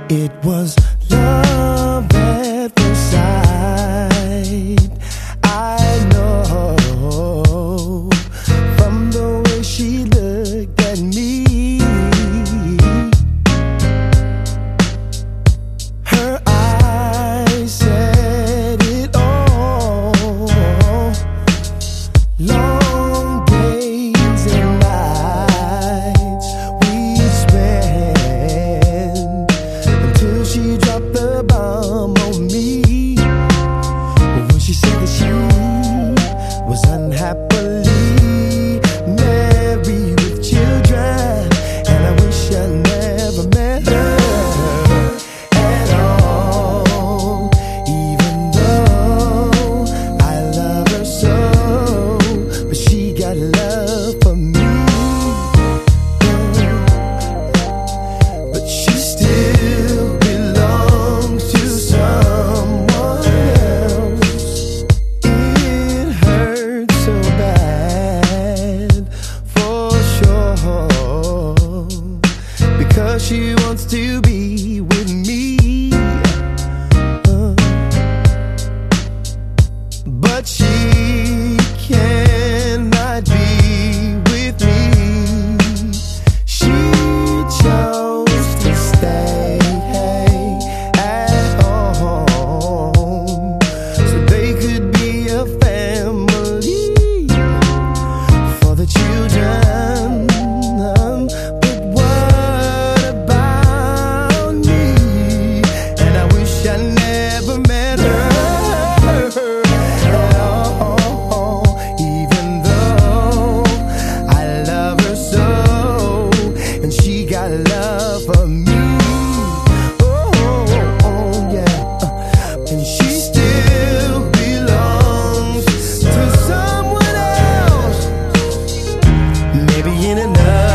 It was love at first sight. I know from the way she looked at me. Her eyes said it all. Long days and nights we spent until she dropped the bomb on me. When she said that she was unhappily married with children, and I wish I never met her at all. Even though I love her so, but she got love for me. But she still belongs to someone else. It hurts so bad, for sure, because she wants to be with me. But she cannot be with me. She chose to stay at home so they could be a family for the children. But what about me? And I wish I never met her at all. Even though I love her so, and she got love for me. Oh, yeah. And she still belongs to someone else. Maybe in another